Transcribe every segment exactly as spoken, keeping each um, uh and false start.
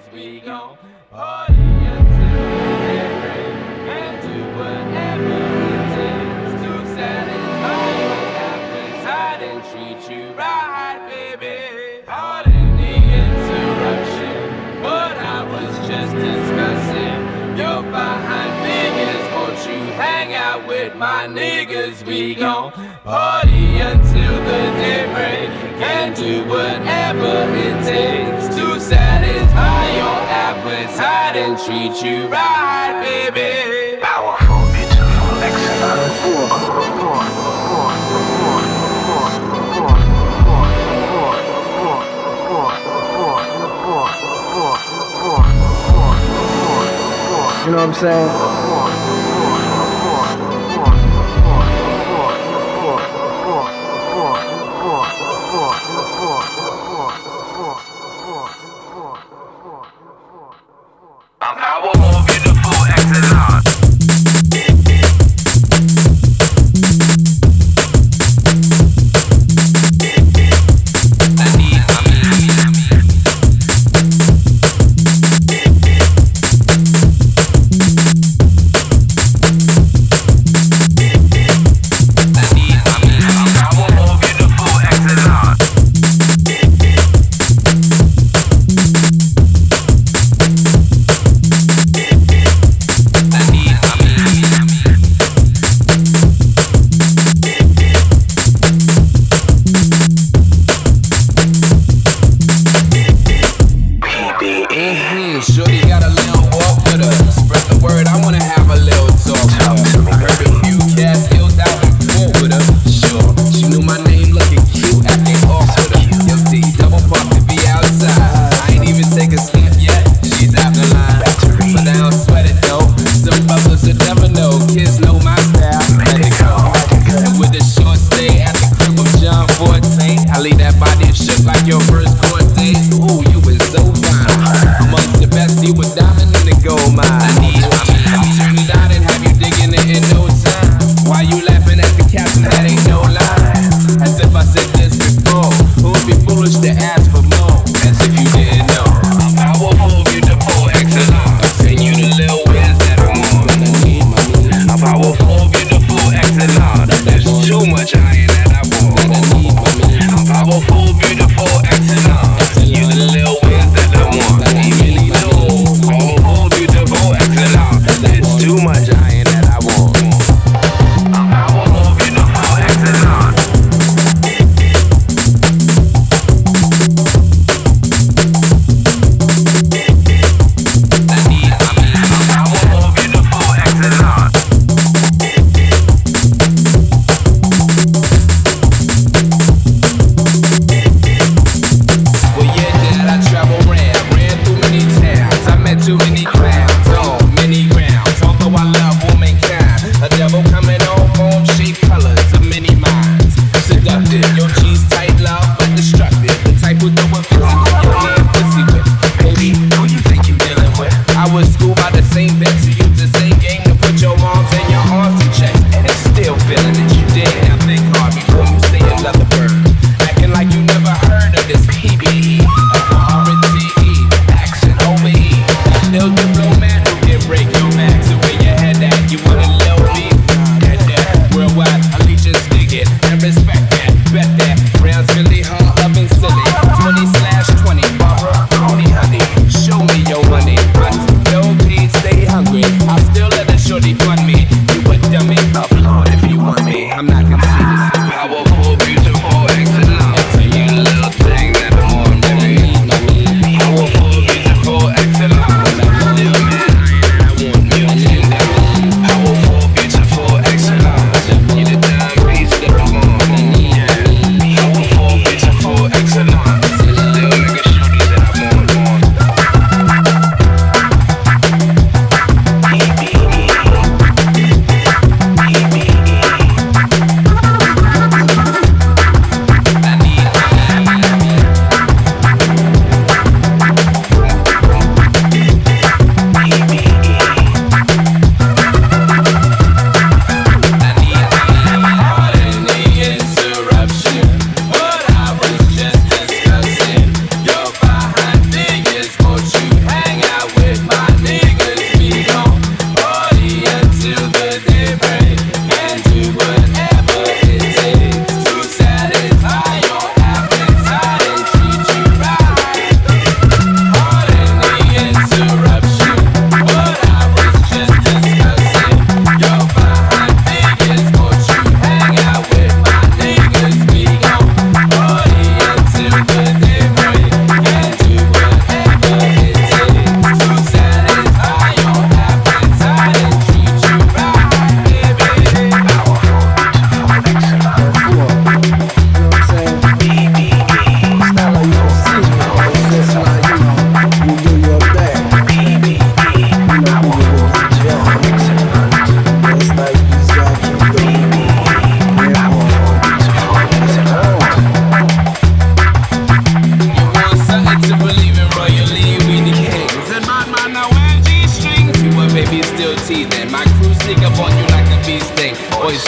we gon' party until the break and do whatever it takes to satisfy your appetite and treat you right, baby. Pardon the interruption, but I was just discussing your behind figures. Won't you hang out with my niggas? We gon' party until the daybreak and do whatever it takes to satisfy your appetite and treat you right, baby. Powerful, beautiful, excellent. Four, four, four, four, four, four, four, four, four, four, four, four, four, four, four. You know what I'm saying? I'm powerful, beautiful, excellent.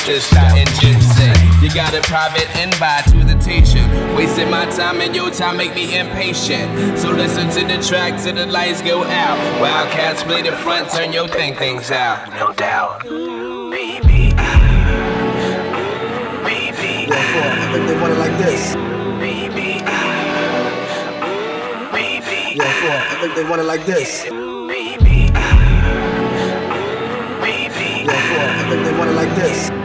gangsters starting ginseng. You got a private invite to the station. Wasting my time and your time make me impatient. So listen to the track till the lights go out. Wildcats play the front, turn your thing things out. No doubt. Baby. Baby. Therefore, I think they want it like this. Baby. Baby. Therefore, I think they want it like this. Baby. Baby. Therefore, I think they want it like this.